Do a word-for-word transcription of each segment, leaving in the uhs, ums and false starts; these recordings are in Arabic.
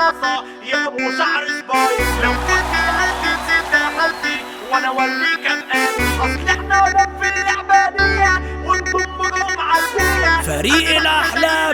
رصاصة يا ابو شعر سبايك. لو كنت قلبي نسيت حالتي وانا اوريك مقامي، اصل احنا ولاد في اللعبة دي وانتم نجوم عالدنيا. فريق الاحلام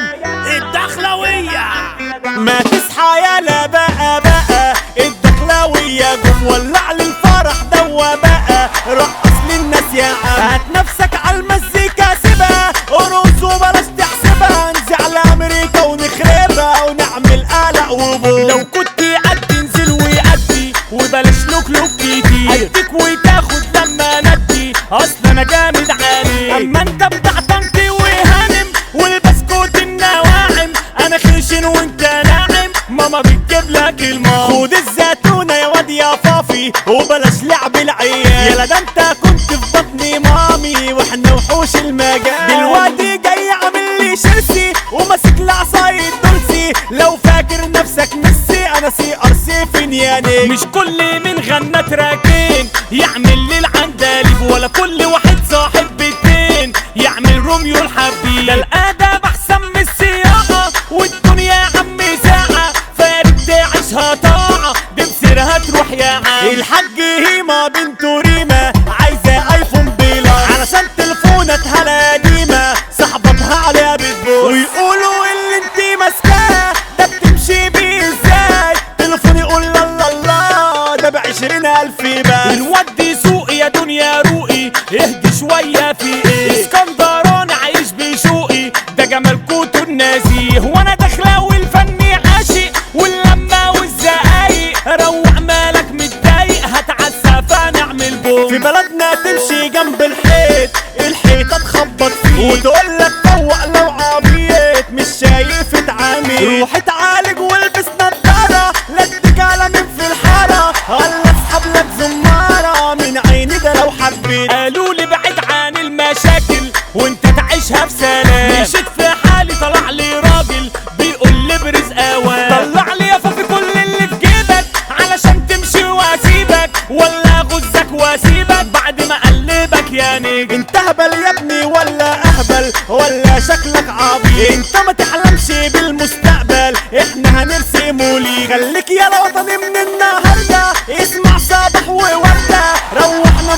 الدخلوية ما تصحى يالا بقى بقى الدخلاوية جم ولع للفرح دوا بقى، رقص للناس يا عم، هات نفسك عالمزيكا سيبها قروص وبلاش تحسبها، نزع لامريكا ونخربها ونعمل قلق وبوم. لو كنت قد انزل ويأدي وبلاش لوك لوك كتير، اديك وتاخد لما ندي اصل انا جامد عليك. اما انت بتاع طنطي وهانم والبسكوت النواعم، انا خشن وانت ناعم، ماما بتجيب لك الماء. خد الزيتونة يا واد يا فافي وبلاش لعب العيال، يلا ده انت كنت في بطني مامي واحنا وحوش المجال. دلوقتي جاي عامل لي شيرسي وماسك العصاية دولسي، لو فاكر نفسك ميسي انا سي ار سي فين يا نجم. مش كل من غنى تراكين يعمل لي العندليب، ولا كل واحد صاحب بيتين يعمل روميو الحبيب. ده الادب احسن من السياقة والدنيا يا عم ساعة، فارد تعيشها طاعة دي بسيرها تروح يا عم. الحاج هيما بنته ريما عايزة ايفون بيلا علشان تليفوناتها القديمة صاحبتها عليها بتبوظ، ويقولوا اللي انتي ماسكاه ده بتمشي بيه ازاي، تليفون يقول لا لا لا ده بعشرين الف بس. الواد سوقي يا دنيا روقي اهدي شوية في ايه، اسكندراني عايش بشوقي ده جمال كوتو النزيه، وانا دخلاوي الفني عاشق واللمة والزقايق، روق مالك متضايق هتعسى فنعمل بوم. في بلدنا تمشي جنب الحيط الحيطة تخبط فيه وتقولك فوق لو عبيط مش شايف اتعامل، روح اتعالج والبس نضارة لا تديك على مين في الحارة، الله اسحب لك زمارة من عيني ده لو حبيت. قالوا لي بعد عن المشاكل وانت تعيشها بسلام، مشيت في حالي طلع لي راجل بيقول لي برزق اوان، طلع لي يا فافي كل اللي في جيبك علشان تمشي واسيبك، ولا اغزك واسيبك بعد ما اقلبك يا نجم. انت هبل يا ابني ولا اهبل ولا شكلك عبيط، انت ما تحلمش بالمستقبل احنا هنرسمه ليك، خليك يا وطني من النهارده اسمع صباح ووردة، روحنا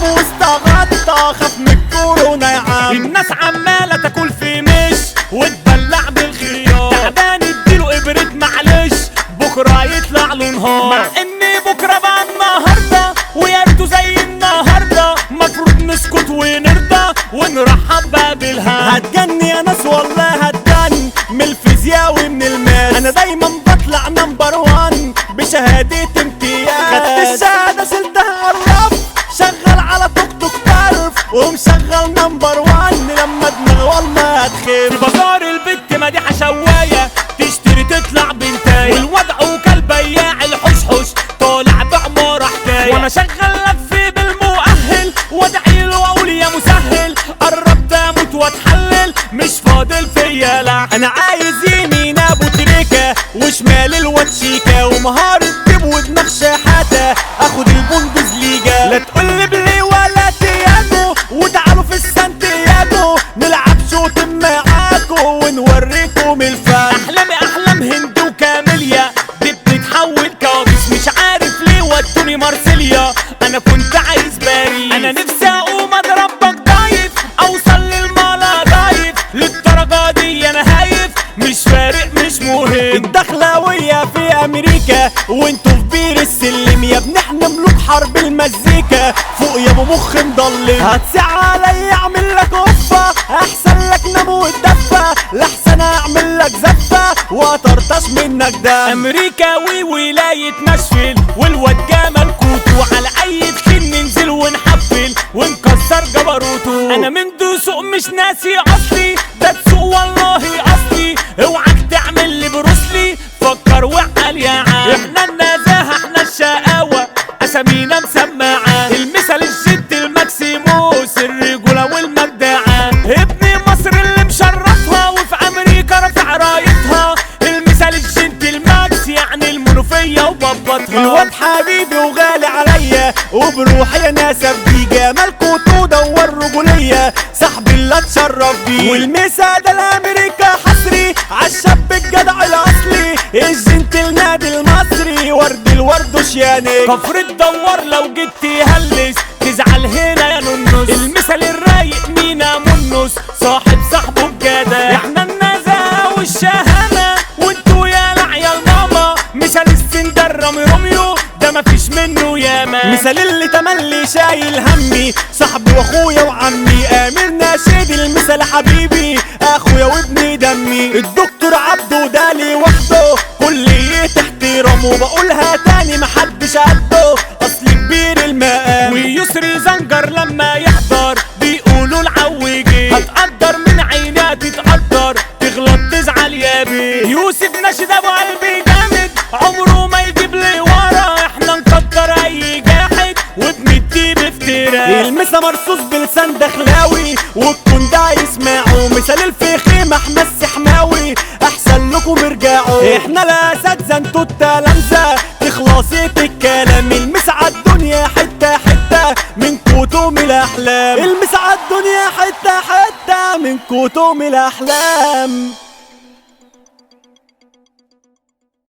مستغطى خاف من الكورونا يا عم. الناس عمالة تاكل في مش وتدلع بالخيار، تعبان اديله ابرة معلش بكرة يطلع له نهار، مع ان بكرة بقى النهاردة ويا ريته زي النهاردة، مفروض نسكت ونرضى ونرحب بقى بالهم. هتجني يا ناس والله هتجني من الفيزياء ومن الماس، انا دايما بطلع نمبر وان بشهادة امتياز، خدت الشهادة شلتها قرب شغال على توك توك طرف ومشغل نمبر وان لما دماغ والله هتخير. في بازار البت مديحة شواية تشتري تطلع بنتاية، والوضع وكال بياع الحشحش طالع بعمارة حكاية، وانا شغال لفي بالمؤهل وادعي له واقول يا مسهل، قربت اموت واتحلل مش فاضل فيا لا. انا عايز يمين ابو تريكة وشمال الواد شيكا ومهارة جيب ودماغ شحاتة اخد البوندز ليجا، لا تقولي بلي ولا تياجو وتعالوا في السانتياجو نلعب شوت معاكو ونوريكم الفن. احلامي احلام هند وكاميليا دي بتتحول كوابيس، مش عارف ليه ودوني مارسيليا انا كنت عايز باريس، انا نفسي اقوم اضرب بك ضايف اوصل للمالا ضايف، للدرجة دي انا هايف مش فارق مش مهم. الدخلاوية في امريكا وانتوا في بير السلم يا ابني احنا ملوك حرب المزيكا، فوق يا ابو مخ مضلم هتسع عليا اعمل لك قفة احسن لك نام وتدفى، لحسن اعمل لك زفة واطرطش منك ده. امريكاوي ولاية ناشفيل والواد جمال كوتو، على اي تخين ننزل ونحفل ونكسر جبروتو، انا من دسوق مش ناسي اصلي ده تسوق والله اصلي، اوعك تعمل لي بروسلي فكر وعقل يا عم، احنا النزاهة احنا الشقاوة اسامينا مسمعة، المثل الجد الماكسيموس الرجولة والمجدعة، ابن مصر اللي مشرفها وفي امريكا رافع رايتها، المثل الجد الماكس يعني المنوفية وبابطها، الواد حبيبي وغالي عليا وبروحي يا ناس ابدي جمال كوتو دور رجولية صاحبي اللي اتشرف بيه، والمسا ده الامريكا حصري عالشاب الجدع الاصلي الجنتل نادي المصري. يا نجم. كفر الدوار لو جيت تهلس تزعل هنا يا نونس. المثل الرايق مينا منس صاحب صاحبه بجدع. احنا النزاهة والشهامة وانتوا يا العيال ماما. مثل السندر رامي روميو ده مفيش منه ياما. مثال اللي تملي شايل همي صاحبي واخويا وعمي. امير ناشد المثال حبيبي اخويا وابني دمي. الدكتور عبده ده لي وحده كلية احترامه. بقولها تاني محدش قده اصل كبير المقام. ويسري زنجر لما يحضر بيقولوا العوجي. هتقدر من عينيها تتقدر تغلط تزعل يا بيه. يوسف ناشد ابو قلبي جامد عمره ما يجيب لي ورا. احنا نقدر اي جاحد وبنديه بافتراء. المسا مرصوص بلسان دخلاوي والكون ده يسمعوا. مثال الفخيم احمد السحماوي احسن لكم ارجعوا. احنا الاساتذه انتوا التلامذه تخلصية الكلام. المسا عالدنيا حته حته من كتوم الاحلام. المسا عالدنيا حته حته من كتوم الاحلام.